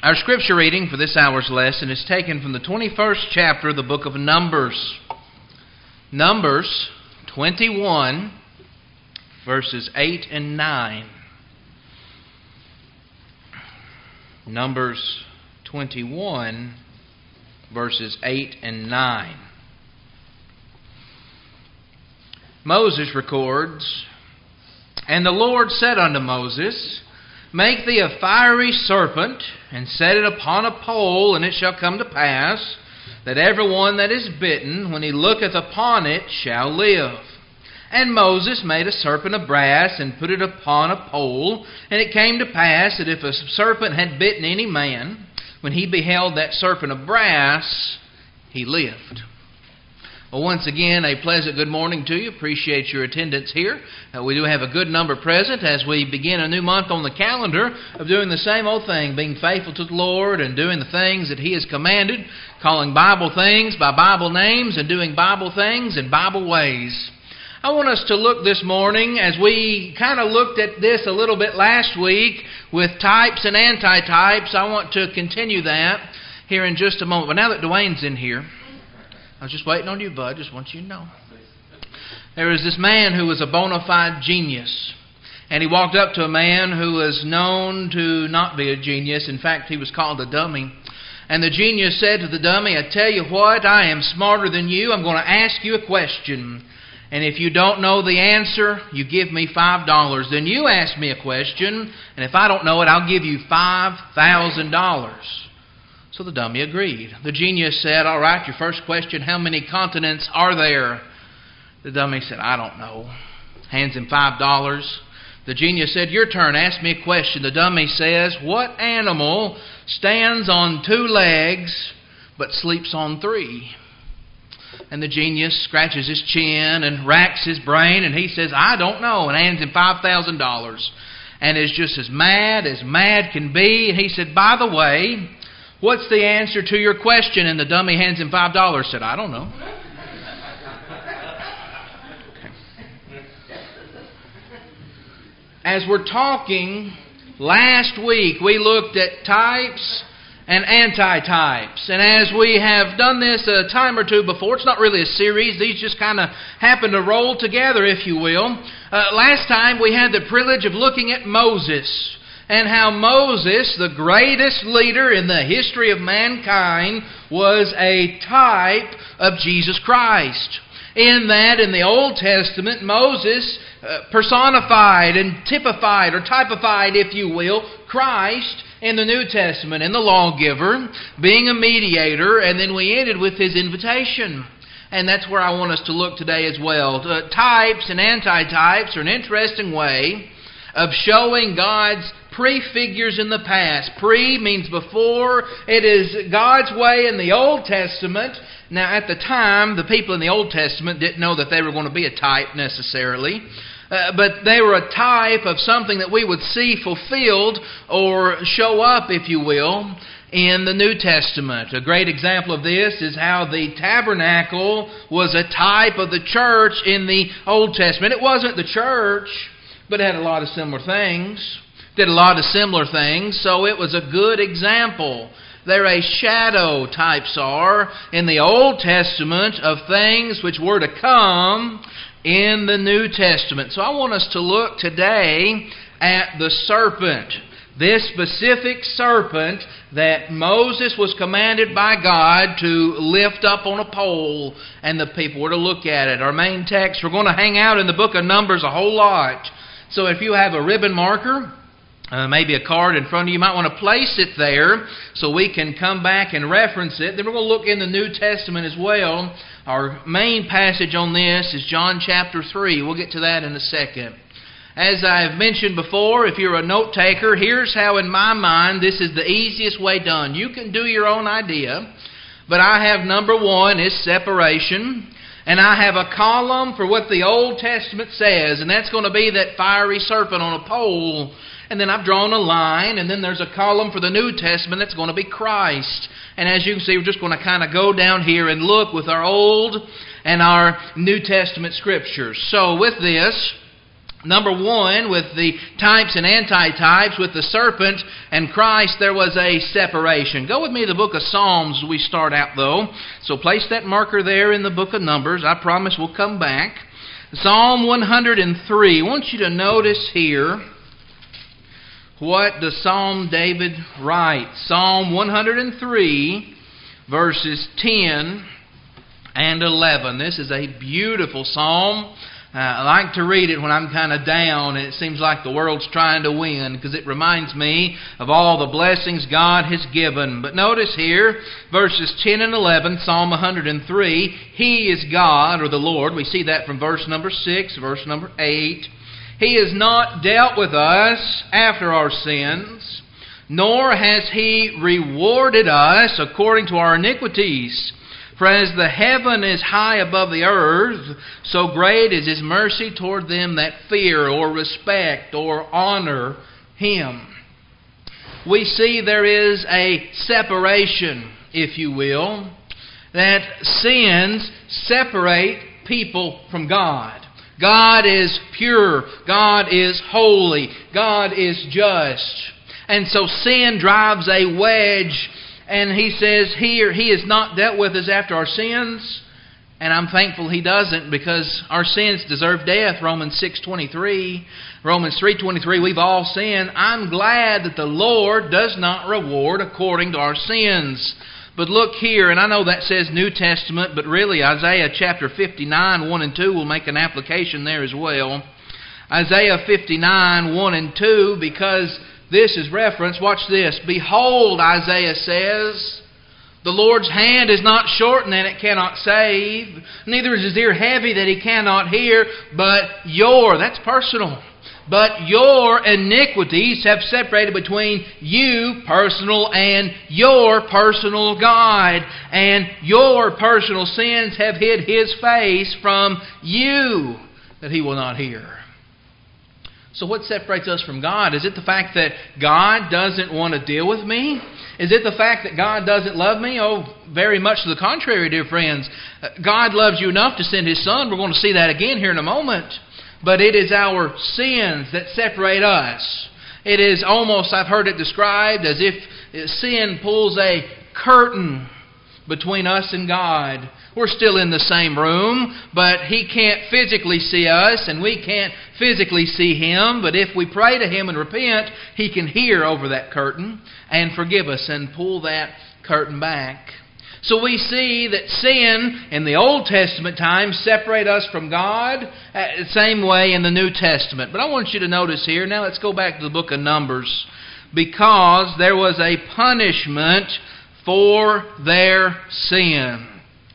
Our scripture reading for this hour's lesson is taken from the 21st chapter of the book of Numbers. Numbers 21, verses 8 and 9. Numbers 21, verses 8 and 9. Moses records, "And the Lord said unto Moses, Make thee a fiery serpent, and set it upon a pole, and it shall come to pass, that every one that is bitten, when he looketh upon it, shall live. And Moses made a serpent of brass, and put it upon a pole. And it came to pass, that if a serpent had bitten any man, when he beheld that serpent of brass, he lived." Well, once again, a pleasant good morning to you. Appreciate your attendance here. We do have a good number present as we begin a new month on the calendar of doing the same old thing, being faithful to the Lord and doing the things that He has commanded, calling Bible things by Bible names and doing Bible things in Bible ways. I want us to look this morning, as we kind of looked at this a little bit last week with types and anti-types. I want to continue that here in just a moment. But now that Dwayne's in here, I was just waiting on you, bud. Just want you to know. There was this man who was a bona fide genius. And he walked up to a man who was known to not be a genius. In fact, he was called a dummy. And the genius said to the dummy, "I tell you what, I am smarter than you. I'm going to ask you a question. And if you don't know the answer, you give me $5. Then you ask me a question. And if I don't know it, I'll give you $5,000. So the dummy agreed. The genius said, "All right, your first question, how many continents are there?" The dummy said, "I don't know." Hands him $5. The genius said, "Your turn, ask me a question." The dummy says, "What animal stands on 2 legs but sleeps on 3? And the genius scratches his chin and racks his brain, and he says, "I don't know," and hands him $5,000. And is just as mad can be. And he said, "By the way, what's the answer to your question?" And the dummy hands him $5, said, "I don't know." As we're talking, last week we looked at types and anti-types. And as we have done this a time or two before, it's not really a series. These just kind of happen to roll together, if you will. Last time we had the privilege of looking at Moses, and how Moses, the greatest leader in the history of mankind, was a type of Jesus Christ. In that, in the Old Testament, Moses personified and typified, or typified, if you will, Christ in the New Testament, in the lawgiver, being a mediator, and then we ended with His invitation. And that's where I want us to look today as well. Types and anti-types are an interesting way of showing God's prefigures in the past. Pre means before. It is God's way in the Old Testament. Now, at the time, the people in the Old Testament didn't know that they were going to be a type necessarily. But they were a type of something that we would see fulfilled or show up, if you will, in the New Testament. A great example of this is how the tabernacle was a type of the church in the Old Testament. It wasn't the church, but it had a lot of similar things. Did a lot of similar things, so it was a good example. They're a shadow, types are, in the Old Testament of things which were to come in the New Testament. So I want us to look today at the serpent. This specific serpent that Moses was commanded by God to lift up on a pole, and the people were to look at it. Our main text, we're going to hang out in the book of Numbers a whole lot. So if you have a ribbon marker, maybe a card in front of you, might want to place it there so we can come back and reference it. Then we're going to look in the New Testament as well. Our main passage on this is John chapter 3. We'll get to that in a second. As I've mentioned before, if you're a note taker, here's how in my mind this is the easiest way done. You can do your own idea, but I have number 1 is separation. And I have a column for what the Old Testament says, and that's going to be that fiery serpent on a pole. And then I've drawn a line, and then there's a column for the New Testament that's going to be Christ. And as you can see, we're just going to kind of go down here and look with our Old and our New Testament Scriptures. So with this, Number one, with the types and antitypes, with the serpent and Christ, there was a separation. Go with me to the book of Psalms as we start out, though. So place that marker there in the book of Numbers. I promise we'll come back. Psalm 103. I want you to notice here what the Psalm David writes. Psalm 103, verses 10 and 11. This is a beautiful psalm. I like to read it when I'm kind of down and it seems like the world's trying to win, because it reminds me of all the blessings God has given. But notice here, verses 10 and 11, Psalm 103, He is God, or the Lord. We see that from verse number 6, verse number 8. He has not dealt with us after our sins, nor has He rewarded us according to our iniquities. For as the heaven is high above the earth, so great is His mercy toward them that fear or respect or honor Him. We see there is a separation, if you will, that sins separate people from God. God is pure. God is holy. God is just. And so sin drives a wedge. And He says here, He has not dealt with us after our sins. And I'm thankful He doesn't, because our sins deserve death. Romans 6:23. Romans 3:23, we've all sinned. I'm glad that the Lord does not reward according to our sins. But look here, and I know that says New Testament, but really Isaiah chapter 59, 1 and 2 will make an application there as well. Isaiah 59, 1 and 2, because this is reference. Watch this. Behold, Isaiah says, the Lord's hand is not shortened that it cannot save, neither is His ear heavy that He cannot hear, that's personal. But your iniquities have separated between you, personal, and your personal God. And your personal sins have hid His face from you, that He will not hear. So what separates us from God? Is it the fact that God doesn't want to deal with me? Is it the fact that God doesn't love me? Oh, very much to the contrary, dear friends. God loves you enough to send His Son. We're going to see that again here in a moment. But it is our sins that separate us. It is almost, I've heard it described as if sin pulls a curtain between us and God. We're still in the same room, but He can't physically see us and we can't physically see Him. But if we pray to Him and repent, He can hear over that curtain and forgive us and pull that curtain back. So we see that sin in the Old Testament times separate us from God, the same way in the New Testament. But I want you to notice here, now let's go back to the book of Numbers, because there was a punishment for their sin.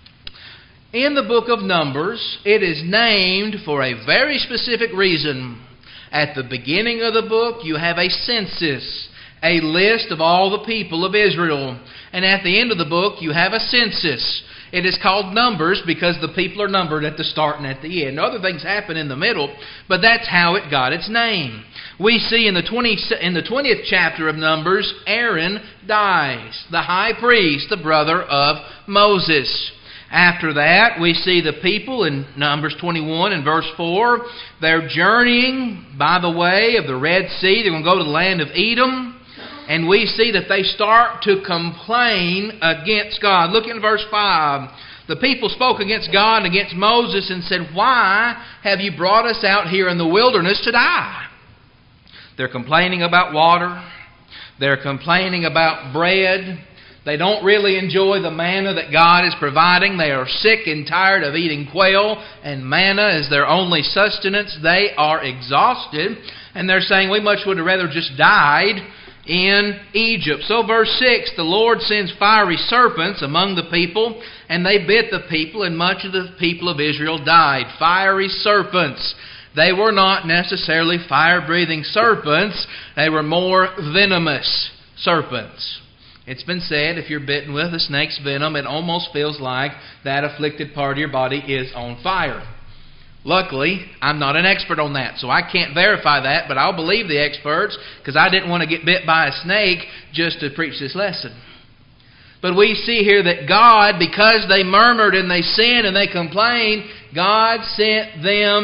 In the book of Numbers, it is named for a very specific reason. At the beginning of the book, you have a census, a list of all the people of Israel. And at the end of the book, you have a census. It is called Numbers because the people are numbered at the start and at the end. Other things happen in the middle, but that's how it got its name. We see in the 20th chapter of Numbers, Aaron dies, the high priest, the brother of Moses. After that, we see the people in Numbers 21 and verse 4. They're journeying by the way of the Red Sea. They're going to go to the land of Edom. And we see that they start to complain against God. Look in verse 5. The people spoke against God and against Moses and said, "Why have you brought us out here in the wilderness to die?" They're complaining about water. They're complaining about bread. They don't really enjoy the manna that God is providing. They are sick and tired of eating quail and manna as their only sustenance. They are exhausted. And they're saying, we much would have rather just died in Egypt. So verse 6, the Lord sends fiery serpents among the people, and they bit the people, and much of the people of Israel died. Fiery serpents. They were not necessarily fire-breathing serpents. They were more venomous serpents. It's been said if you're bitten with a snake's venom, it almost feels like that afflicted part of your body is on fire. Luckily, I'm not an expert on that, so I can't verify that, but I'll believe the experts because I didn't want to get bit by a snake just to preach this lesson. But we see here that God, because they murmured and they sinned and they complained, God sent them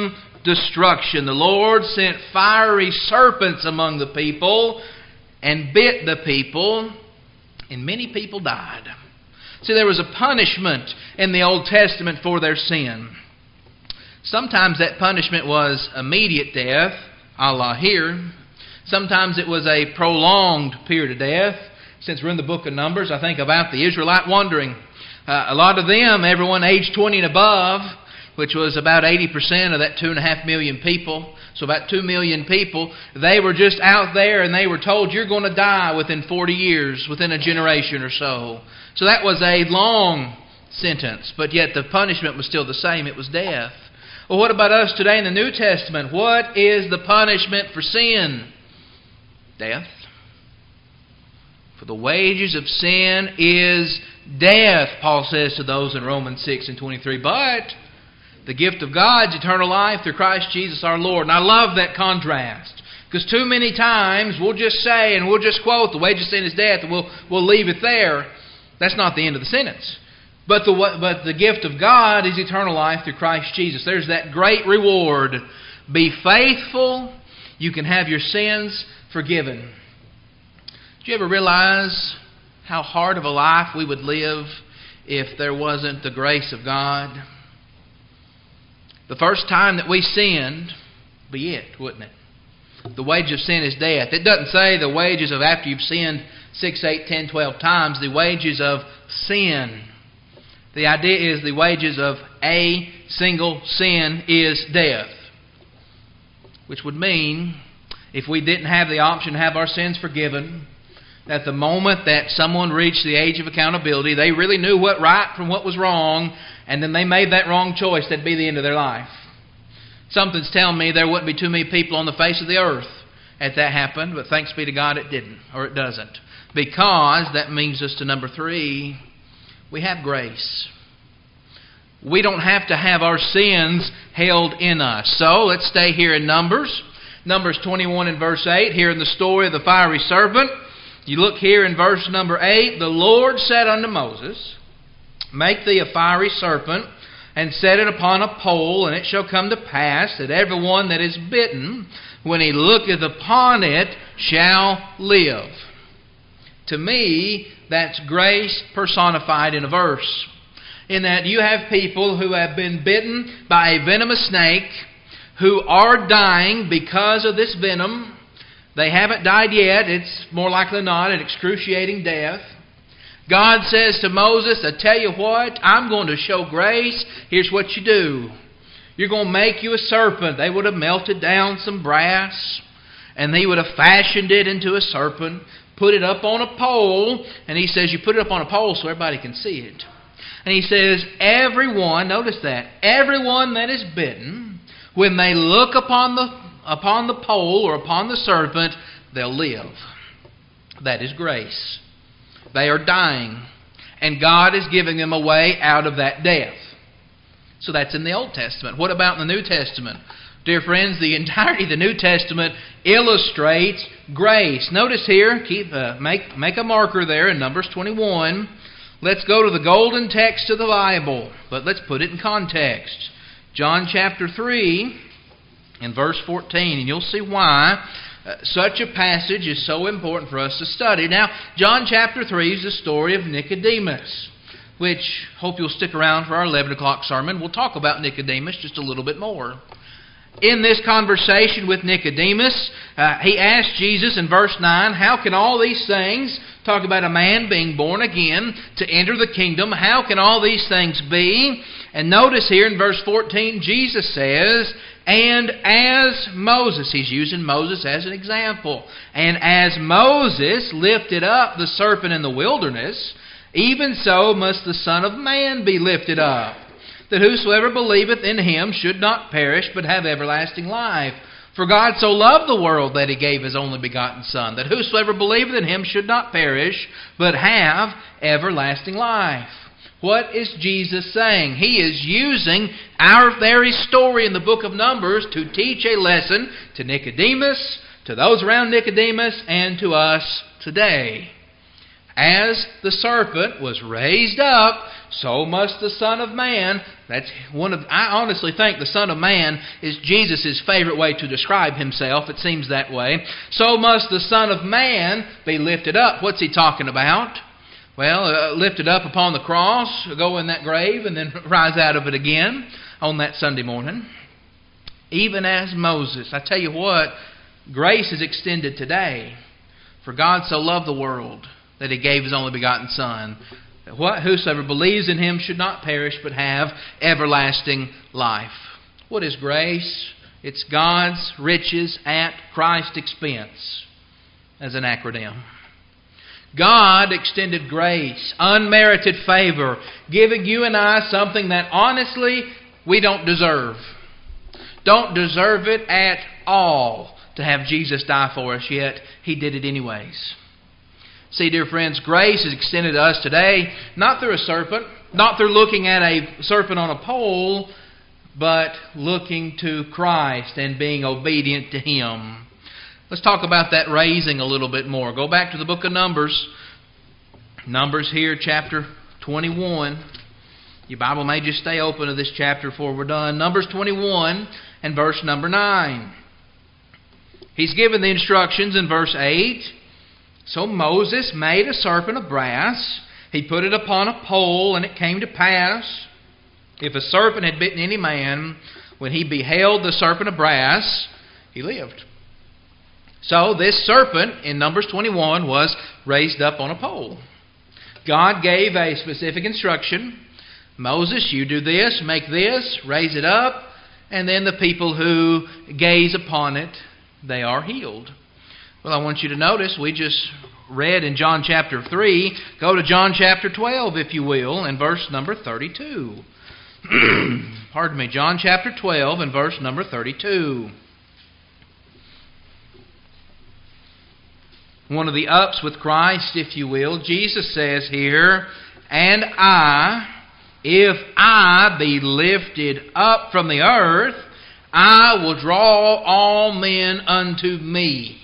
destruction. The Lord sent fiery serpents among the people and bit the people, and many people died. See, there was a punishment in the Old Testament for their sin. Sometimes that punishment was immediate death, a la here. Sometimes it was a prolonged period of death. Since we're in the book of Numbers, I think about the Israelite wandering. A lot of them, everyone aged 20 and above, which was about 80% of that 2.5 million people, so about 2 million people, they were just out there and they were told, you're going to die within 40 years, within a generation or so. So that was a long sentence, but yet the punishment was still the same. It was death. Well, what about us today in the New Testament? What is the punishment for sin? Death. For the wages of sin is death, Paul says to those in Romans 6 and 23. But the gift of God is eternal life through Christ Jesus our Lord. And I love that contrast. Because too many times we'll just say and we'll just quote, the wages of sin is death, and we'll leave it there. That's not the end of the sentence. But the gift of God is eternal life through Christ Jesus. There's that great reward. Be faithful. You can have your sins forgiven. Do you ever realize how hard of a life we would live if there wasn't the grace of God? The first time that we sinned, be it, wouldn't it? The wage of sin is death. It doesn't say the wages of after you've sinned 6, 8, 10, 12 times. The wages of sin. The idea is the wages of a single sin is death. Which would mean, if we didn't have the option to have our sins forgiven, that the moment that someone reached the age of accountability, they really knew what right from what was wrong, and then they made that wrong choice, that'd be the end of their life. Something's telling me there wouldn't be too many people on the face of the earth if that happened, but thanks be to God it didn't, or it doesn't. Because that means us to number 3, we have grace. We don't have to have our sins held in us. So let's stay here in Numbers. Numbers 21 and verse 8, here in the story of the fiery serpent. You look here in verse number 8. The Lord said unto Moses, make thee a fiery serpent, and set it upon a pole, and it shall come to pass that every one that is bitten, when he looketh upon it, shall live. To me, that's grace personified in a verse. In that you have people who have been bitten by a venomous snake, who are dying because of this venom. They haven't died yet. It's more likely than not an excruciating death. God says to Moses, I tell you what, I'm going to show grace. Here's what you do. You're going to make you a serpent. They would have melted down some brass, and they would have fashioned it into a serpent, put it up on a pole, and he says you put it up on a pole so everybody can see it. And he says, everyone, notice that, everyone that is bitten, when they look upon the pole or upon the serpent, they'll live. That is grace. They are dying, and God is giving them a way out of that death. So that's in the Old Testament. What about in the New Testament? Dear friends, the entirety of the New Testament illustrates grace. Notice here, make a marker there in Numbers 21. Let's go to the golden text of the Bible, but let's put it in context. John chapter 3 and verse 14, and you'll see why such a passage is so important for us to study. Now, John chapter 3 is the story of Nicodemus, which hope you'll stick around for our 11 o'clock sermon. We'll talk about Nicodemus just a little bit more. In this conversation with Nicodemus, he asked Jesus in verse 9, how can all these things, talk about a man being born again to enter the kingdom, how can all these things be? And notice here in verse 14, Jesus says, and as Moses, he's using Moses as an example, and as Moses lifted up the serpent in the wilderness, even so must the Son of Man be lifted up, that whosoever believeth in him should not perish, but have everlasting life. For God so loved the world that he gave his only begotten Son, that whosoever believeth in him should not perish, but have everlasting life. What is Jesus saying? He is using our very story in the book of Numbers to teach a lesson to Nicodemus, to those around Nicodemus, and to us today. As the serpent was raised up, so must the Son of Man. I honestly think the Son of Man is Jesus' favorite way to describe Himself. It seems that way. So must the Son of Man be lifted up. What's He talking about? Well, lifted up upon the cross, go in that grave, and then rise out of it again on that Sunday morning. Even as Moses. I tell you what, grace is extended today. For God so loved the world that He gave His only begotten Son, that whosoever believes in Him should not perish but have everlasting life. What is grace? It's God's riches at Christ's expense, as an acronym. God extended grace, unmerited favor, giving you and I something that honestly we don't deserve. Don't deserve it at all to have Jesus die for us, yet He did it anyways. See, dear friends, grace is extended to us today, not through a serpent, not through looking at a serpent on a pole, but looking to Christ and being obedient to Him. Let's talk about that raising a little bit more. Go back to the book of Numbers. Numbers here, chapter 21. Your Bible may just stay open to this chapter before we're done. Numbers 21 and verse number 9. He's given the instructions in verse 8. So Moses made a serpent of brass. He put it upon a pole, and it came to pass, if a serpent had bitten any man, when he beheld the serpent of brass, he lived. So this serpent in Numbers 21 was raised up on a pole. God gave a specific instruction. Moses, you do this, make this, raise it up, and then the people who gaze upon it, they are healed. Well, I want you to notice, we just read in John chapter 3. Go to John chapter 12, if you will, and verse number 32. Pardon me, John chapter 12 and verse number 32. One of the ups with Christ, if you will. Jesus says here, and if I be lifted up from the earth, I will draw all men unto me.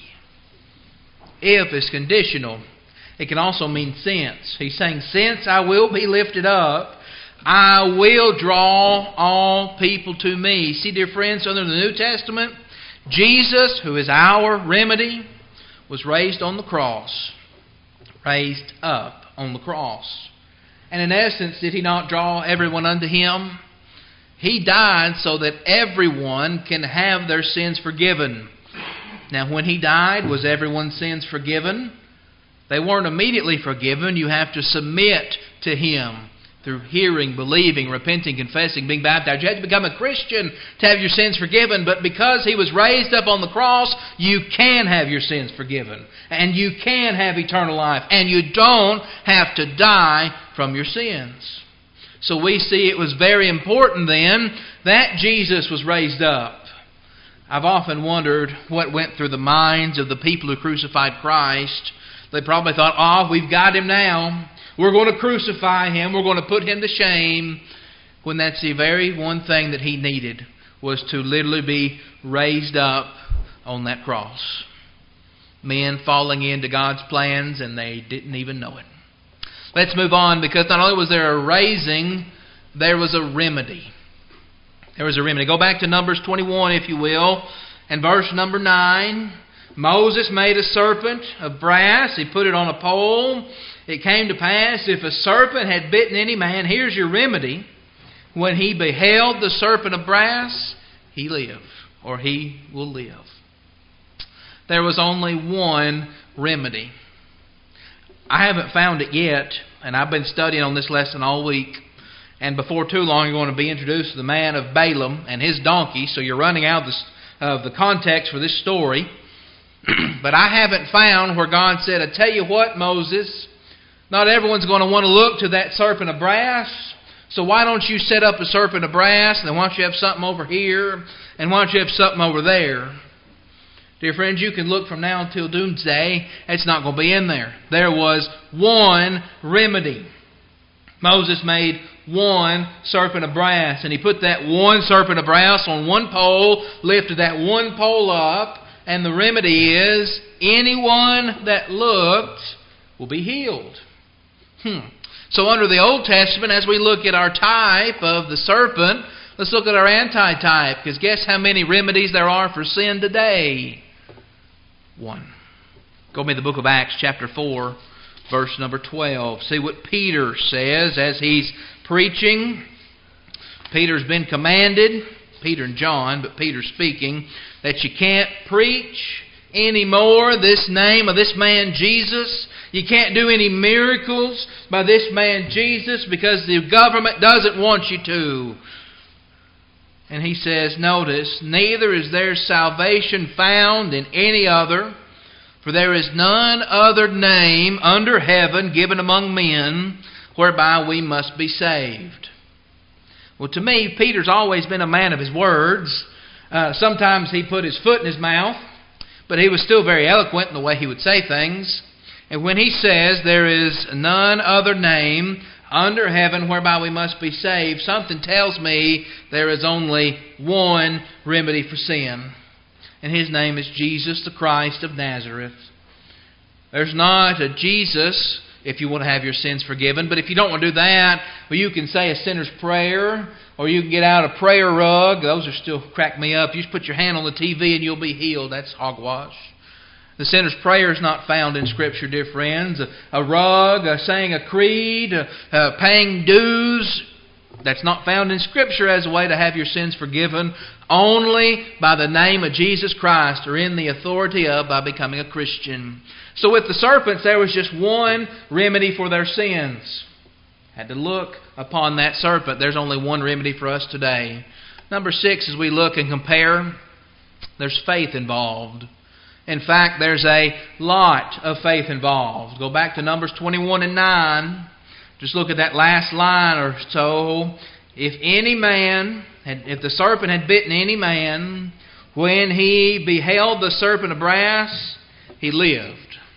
If is conditional. It can also mean since. He's saying, since I will be lifted up, I will draw all people to me. See, dear friends, under the New Testament, Jesus, who is our remedy, was raised on the cross. Raised up on the cross. And in essence, did He not draw everyone unto Him? He died so that everyone can have their sins forgiven. Now, when He died, was everyone's sins forgiven? They weren't immediately forgiven. You have to submit to Him through hearing, believing, repenting, confessing, being baptized. You have to become a Christian to have your sins forgiven. But because He was raised up on the cross, you can have your sins forgiven. And you can have eternal life. And you don't have to die from your sins. So we see it was very important then that Jesus was raised up. I've often wondered what went through the minds of the people who crucified Christ. They probably thought, we've got Him now. We're going to crucify Him. We're going to put Him to shame. When that's the very one thing that He needed, was to literally be raised up on that cross. Men falling into God's plans and they didn't even know it. Let's move on, because not only was there a raising, there was a remedy. There was a remedy. Go back to Numbers 21, if you will, and verse number 9. Moses made a serpent of brass. He put it on a pole. It came to pass, if a serpent had bitten any man, here's your remedy. When he beheld the serpent of brass, he lived, or he will live. There was only one remedy. I haven't found it yet, and I've been studying on this lesson all week. And before too long, you're going to be introduced to the man of Balaam and his donkey. So you're running out of the context for this story. But I haven't found where God said, I tell you what, Moses, not everyone's going to want to look to that serpent of brass. So why don't you set up a serpent of brass, and then why don't you have something over here, and why don't you have something over there? Dear friends, you can look from now until doomsday. It's not going to be in there. There was one remedy. Moses made one serpent of brass, and he put that one serpent of brass on one pole, lifted that one pole up, and the remedy is anyone that looked will be healed. So under the Old Testament, as we look at our type of the serpent, let's look at our anti-type. Because guess how many remedies there are for sin today? 1. Go with me to the book of Acts chapter 4, verse number 12. See what Peter says as he's preaching. Peter's been commanded, Peter and John, but Peter's speaking, that you can't preach anymore this name of this man Jesus. You can't do any miracles by this man Jesus because the government doesn't want you to. And he says, notice, neither is there salvation found in any other, for there is none other name under heaven given among men whereby we must be saved. Well, to me, Peter's always been a man of his words. Sometimes he put his foot in his mouth, but he was still very eloquent in the way he would say things. And when he says there is none other name under heaven whereby we must be saved, something tells me there is only one remedy for sin. And His name is Jesus the Christ of Nazareth. There's not a Jesus if you want to have your sins forgiven. But if you don't want to do that, well, you can say a sinner's prayer, or you can get out a prayer rug. Those are still crack me up. You just put your hand on the TV and you'll be healed. That's hogwash. The sinner's prayer is not found in Scripture, dear friends. A rug, saying a creed, paying dues, that's not found in Scripture as a way to have your sins forgiven. Only by the name of Jesus Christ, or in the authority of, by becoming a Christian. So with the serpents, there was just one remedy for their sins. Had to look upon that serpent. There's only one remedy for us today. Number 6, as we look and compare, there's faith involved. In fact, there's a lot of faith involved. Go back to Numbers 21 and 9. Just look at that last line or so. If the serpent had bitten any man, when he beheld the serpent of brass, he lived.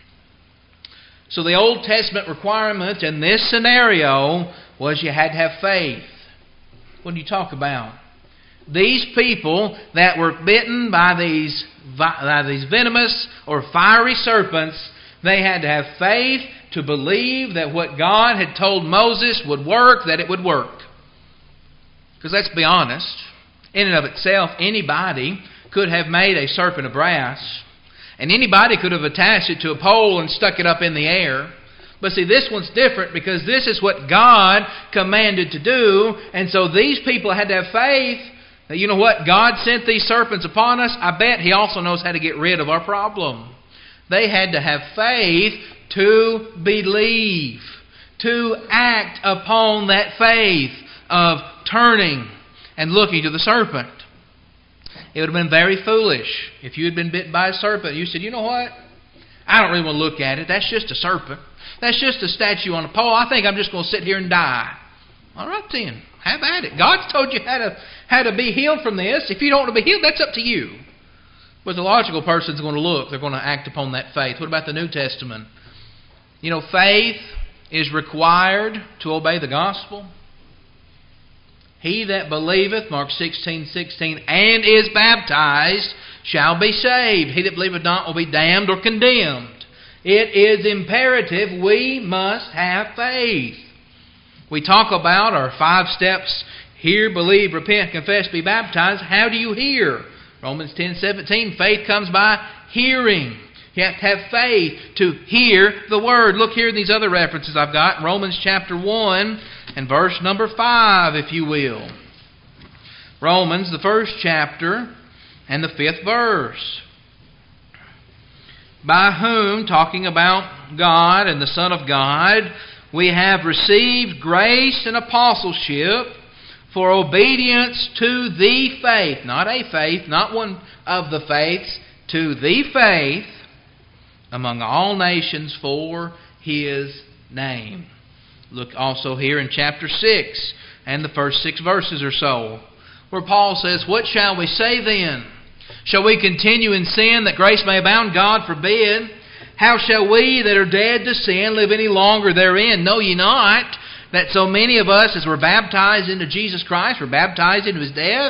So the Old Testament requirement in this scenario was you had to have faith. What do you talk about? These people that were bitten by these venomous or fiery serpents, they had to have faith to believe that what God had told Moses would work, that it would work. Because let's be honest, in and of itself, anybody could have made a serpent of brass. And anybody could have attached it to a pole and stuck it up in the air. But see, this one's different because this is what God commanded to do. And so these people had to have faith that, you know what, God sent these serpents upon us. I bet He also knows how to get rid of our problem. They had to have faith to believe, to act upon that faith of turning and looking to the serpent. It would have been very foolish if you had been bitten by a serpent. You said, you know what? I don't really want to look at it. That's just a serpent. That's just a statue on a pole. I think I'm just going to sit here and die. All right then. Have at it. God's told you how to be healed from this. If you don't want to be healed, that's up to you. But the logical person's going to look. They're going to act upon that faith. What about the New Testament? You know, faith is required to obey the gospel. He that believeth, Mark 16:16, and is baptized shall be saved. He that believeth not will be damned or condemned. It is imperative we must have faith. We talk about our 5 steps: hear, believe, repent, confess, be baptized. How do you hear? Romans 10:17, faith comes by hearing. You have to have faith to hear the Word. Look here in these other references I've got. Romans chapter 1 and verse number 5, if you will. Romans, the 1st chapter and the 5th verse. By whom, talking about God and the Son of God, we have received grace and apostleship for obedience to the faith. Not a faith, not one of the faiths. To the faith among all nations for His name. Look also here in chapter 6 and the first 6 verses or so, where Paul says, what shall we say then? Shall we continue in sin that grace may abound? God forbid. How shall we that are dead to sin live any longer therein? Know ye not that so many of us as were baptized into Jesus Christ were baptized into His death?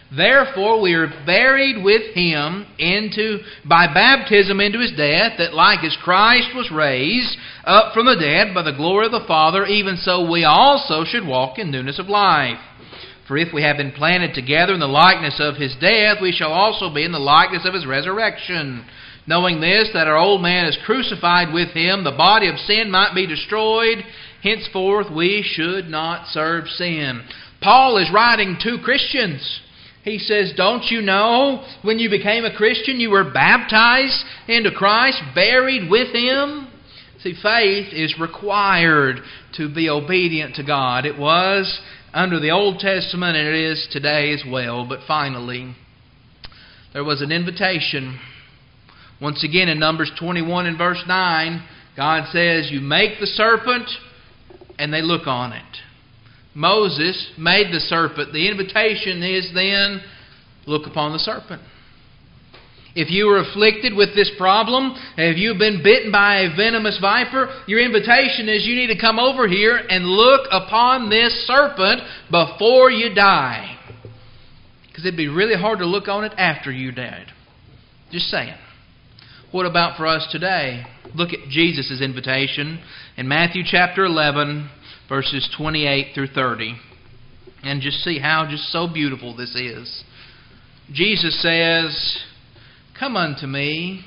Therefore we are buried with Him by baptism into His death, that like as Christ was raised up from the dead by the glory of the Father, even so we also should walk in newness of life. For if we have been planted together in the likeness of His death, we shall also be in the likeness of His resurrection. Knowing this, that our old man is crucified with Him, the body of sin might be destroyed. Henceforth we should not serve sin. Paul is writing to Christians. He says, don't you know when you became a Christian you were baptized into Christ, buried with Him? See, faith is required to be obedient to God. It was under the Old Testament and it is today as well. But finally, there was an invitation. Once again in Numbers 21 and verse 9, God says, you make the serpent and they look on it. Moses made the serpent. The invitation is then, look upon the serpent. If you are afflicted with this problem, if you've been bitten by a venomous viper, your invitation is you need to come over here and look upon this serpent before you die. Because it'd be really hard to look on it after you died. Just saying. What about for us today? Look at Jesus' invitation in Matthew chapter 11, verses 28 through 30. And just see how just so beautiful this is. Jesus says, come unto me,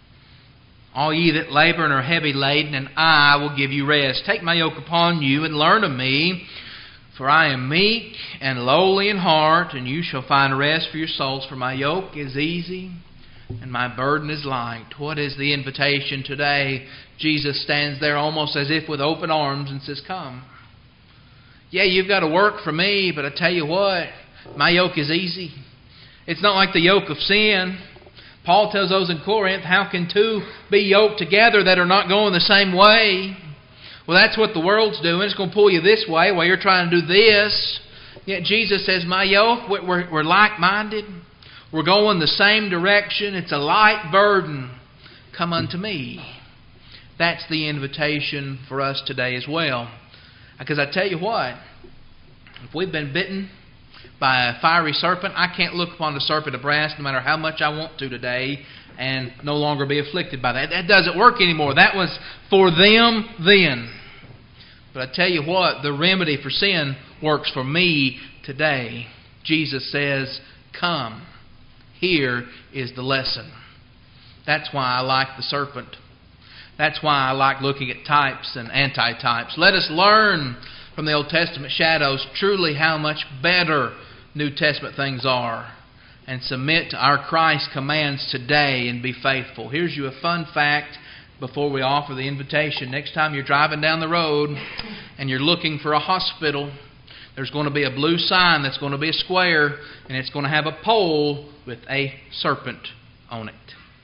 all ye that labor and are heavy laden, and I will give you rest. Take my yoke upon you and learn of me, for I am meek and lowly in heart, and you shall find rest for your souls. For my yoke is easy and my burden is light. What is the invitation today? Jesus stands there almost as if with open arms and says, come. Yeah, you've got to work for me, but I tell you what, my yoke is easy. It's not like the yoke of sin. Paul tells those in Corinth, how can two be yoked together that are not going the same way? Well, that's what the world's doing. It's going to pull you this way while you're trying to do this. Yet Jesus says, my yoke, we're like-minded. We're going the same direction. It's a light burden. Come unto me. That's the invitation for us today as well. Because I tell you what, if we've been bitten by a fiery serpent, I can't look upon the serpent of brass no matter how much I want to today and no longer be afflicted by that. That doesn't work anymore. That was for them then. But I tell you what, the remedy for sin works for me today. Jesus says, come. Here is the lesson. That's why I like the serpent. That's why I like looking at types and anti-types. Let us learn from the Old Testament shadows truly how much better New Testament things are, and submit to our Christ commands today and be faithful. Here's you a fun fact before we offer the invitation. Next time you're driving down the road and you're looking for a hospital, there's going to be a blue sign that's going to be a square, and it's going to have a pole with a serpent on it.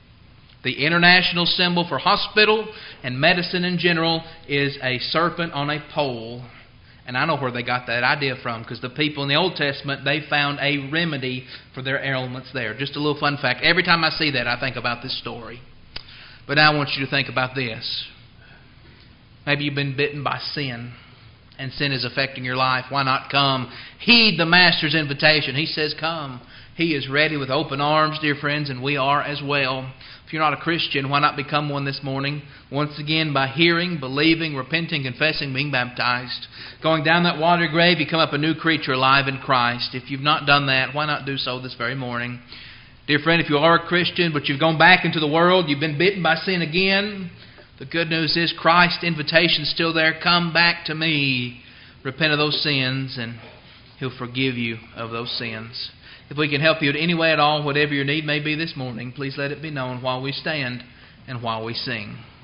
The international symbol for hospital and medicine in general is a serpent on a pole. And I know where they got that idea from, because the people in the Old Testament, they found a remedy for their ailments there. Just a little fun fact. Every time I see that, I think about this story. But now I want you to think about this. Maybe you've been bitten by sin, and sin is affecting your life. Why not come? Heed the Master's invitation. He says, come. He is ready with open arms, dear friends, and we are as well. If you're not a Christian, why not become one this morning? Once again, by hearing, believing, repenting, confessing, being baptized. Going down that watery grave, you come up a new creature alive in Christ. If you've not done that, why not do so this very morning? Dear friend, if you are a Christian, but you've gone back into the world, you've been bitten by sin again, the good news is Christ's invitation is still there. Come back to me. Repent of those sins, and He'll forgive you of those sins. If we can help you in any way at all, whatever your need may be this morning, please let it be known while we stand and while we sing.